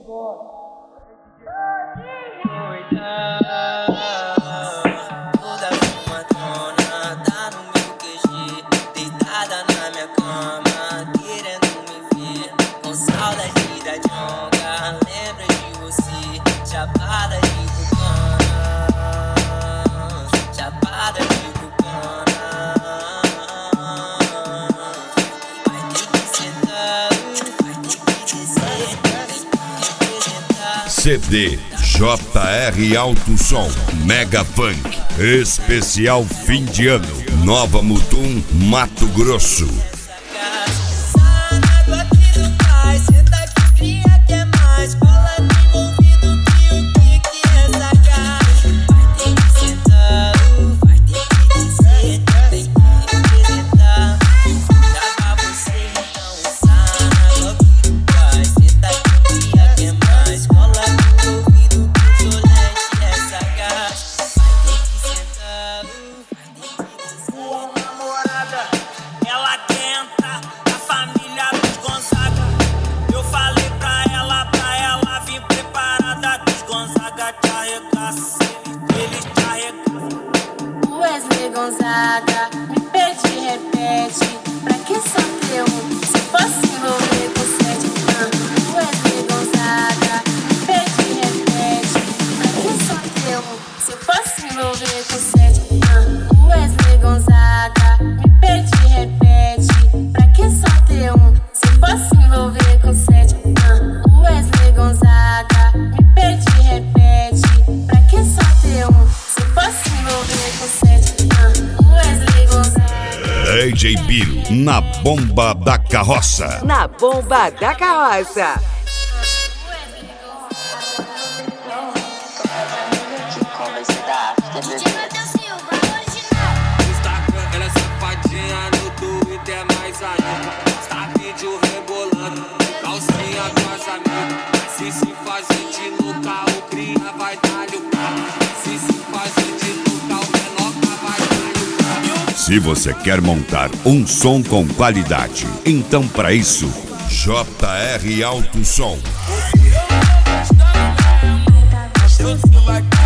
Toda fumadona, tá no meu QG, deitada na minha cama, querendo me ver. Com saudade da jonga, lembra de você, chapada de cubana, chapada de cubana. Vai ter que sentar, vai ter que descer, tem que representar. CD JR Alto Som Mega Funk especial fim de ano, Nova Mutum, Mato Grosso. Gonzaga, me pede, repete. Pra que só ter um? Se fosse envolver com sete. Wesley Gonzaga, me pede, repete. Pra que só ter um? Se fosse envolver com sete. Wesley Gonzaga, me pede, repete. Pra que só ter um? Se fosse envolver com sete. Wesley Gonzaga, me pede, repete. Pra que só ter um? Se fosse envolver com sete. DJ Biro, na bomba da carroça. Na bomba da carroça. Instagram, ela é safadinha, no Twitter mais ainda. Está vídeo rebolando, calcinha vazamento. Se fazer de louca, o cria vai dar-lhe o carro. Se fazer de louca, o menor vai dar-lhe o carro. Se você quer montar um som com qualidade, então para isso, JR Alto Som. Eu